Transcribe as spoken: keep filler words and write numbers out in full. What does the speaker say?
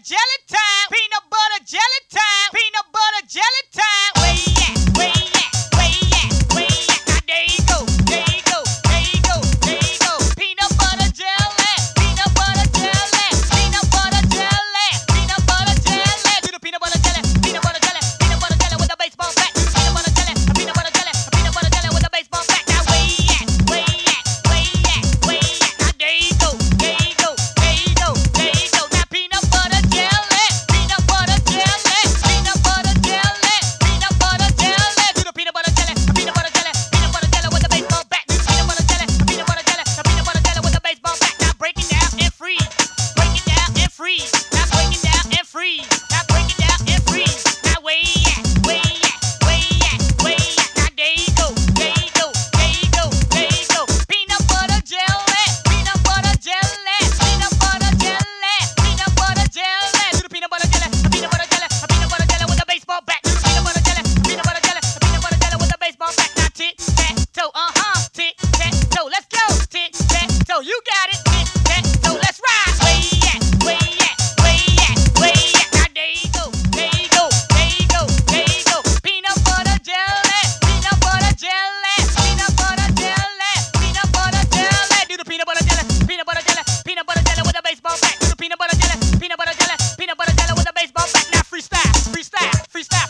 jelly time. Peanut butter jelly time. Peanut butter jelly time. Where you at? Where you at? Where you at? Where you at? Now there you go. There you go. There you go. There you go. Peanut butter jelly. Peanut butter jelly. Peanut butter jelly. Peanut butter jelly. Do the peanut butter jelly. Peanut butter jelly. Peanut butter jelly with a baseball bat. Peanut butter jelly. Peanut butter jelly. Peanut butter jelly with a baseball bat. Now where you at? Where you at? Where you at? Where you at? Now there you go. There you go. There you go. There you go. Now peanut butter jelly. Peanut butter jelly. Peanut butter jelly. Peanut butter jelly. Do the peanut butter jelly. Peanut butter jelly. Peanut butter jelly with a baseball bat. Do the peanut butter jelly. Peanut butter jelly. Peanut butter jelly with a baseball bat. Now break it down and freeze. Break it down and freeze. Now break it down and freeze. Now break it down and freeze. Now where you at? Where you at? Where you at? Where you at? Now there you go. There you go. There you go. There you go. Peanut butter jelly. Peanut butter jelly. Peanut butter jelly. Peanut butter jelly. Do the peanut butter jelly. Peanut butter jelly. Peanut butter jelly with a baseball bat. Do the peanut butter jelly. Peanut butter jelly. Peanut butter jelly with a baseball bat. Now tit tat toe. Uh huh. Tit tat toe. Let's go. Tit tat toe. You got it. Tit tat toe. Let's ride. Where you at? Where you at? Where you at? Where you at? Now there you go. There you go. There you go. There you go. Peanut butter jelly. Peanut butter jelly. Peanut butter jelly. Peanut butter jelly. Do the peanut butter jelly. Peanut butter jelly. Peanut butter jelly with a baseball bat. Do the peanut butter jelly. Peanut butter jelly. Peanut butter jelly with a baseball bat. Now freestyle. Freestyle. Freestyle.